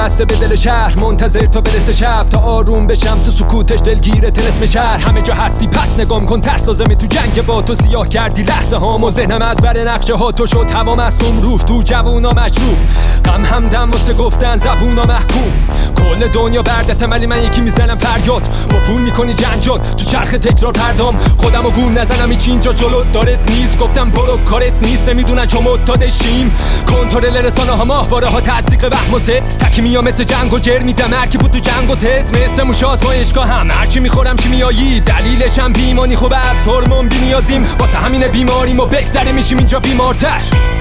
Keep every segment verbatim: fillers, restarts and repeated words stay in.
بسته به دل شهر، منتظر تا برسه شب، تا آروم بشم تو سکوتش دلگیره طلسم شهر. همه جا هستی پس نگام کن، ترس لازمه تو جنگ با تو، سیاه کردی لحظه هامو، ذهنم از بر نقشه ها تو شد، هوا مصدوم، روح تو جوونا مجروح، غم همدم واسه گفتن زبونا محکوم. کل دنیا بردتم ولی من یکی میزنم فریاد، با پول میکنی جنجات تو چرخ تکرار پردام، خودمو گول نزنم هیچ اینجا جلو دارت نیست، گفتم برو کارت نیست، نمیدونن چه معتادشیم. کنترل رسانه ها، ماهواره ها، تزریق وهم و سکس، تکی میام مثل جنگ و جر میدم هرکی بود تو جنگ و تست، مثل موش آزمایشگاه هم هرچی میخورم شیمیایی، دلیلش هم بیمانی خوبه، از هورمون بی‌نیازیم، واسه همین بیماریم و بگذره میشیم اینجا بیمارتر.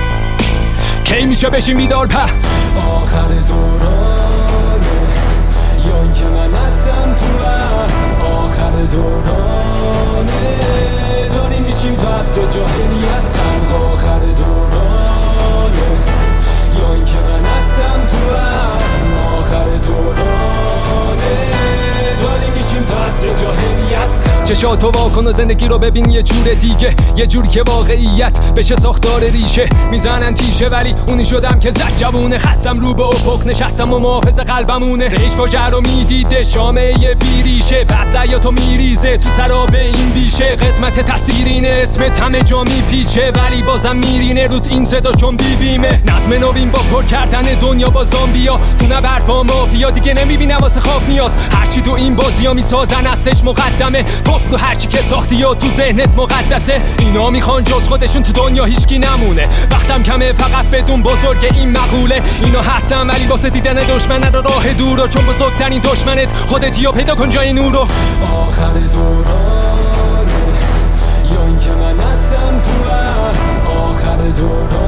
کی میشه بشیم بیدار په آخر دورانه، یا اینکه من هستم تو آخر دورانه، داریم میشیم تو از تو جاهلیت غرق آخر دورانه، یا اینکه من هستم تو آخر دورانه، داریم میشیم تو از تو جاهلیت. چشاتو واکن و زندگی رو ببین یه جور دیگه، یه جوری که واقعیت بشه ساختار ریشه. میزنن تیشه ولی اونی شدم که زد جوونه، خستم رو به افق نشستم و محافظ قلبمونه، ریش فاجعه رو میدیده شامه بیریشه، پس لیاتو میریزه تو سراب این بیشه، قدمت تصویرینه اسمت همه جا میپیچه، ولی بازم میرینه رود این صدا چون بیبیمه. نظم نوین با پر کردن دنیا با زامبیا، تو نبرد با مافیا دیگه نمیبینم واسه خواب نیاز، هرچی تو این بازی ها میسازن هستش مقدمه، گفت رو هرچی که ساختی یا تو ذهنت مقدسه، اینا میخوان جز خودشون تو دنیا هیچکی نمونه، وقتم کمه فقط بدون بزرگ این مقوله، اینا هستن ولی واسه دیدن دشمن رو راه دور رو، چون بزرگترین دشمنت خودتی یا پیدا کن جای نور رو. آخر دورانه، یا اینکه من هستم تو آخر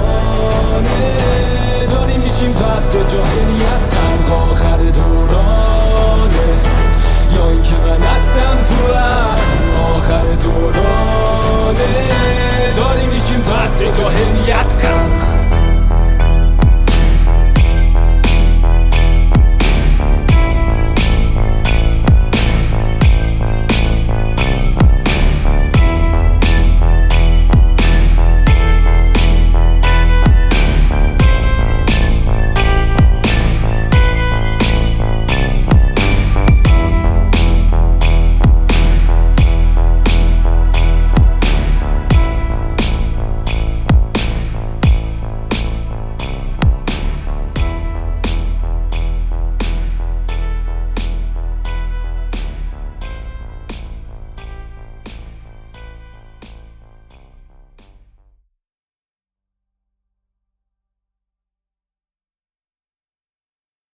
دورانه، داریم میشیم تو از تو جاهلیت غرق آخر دورانه،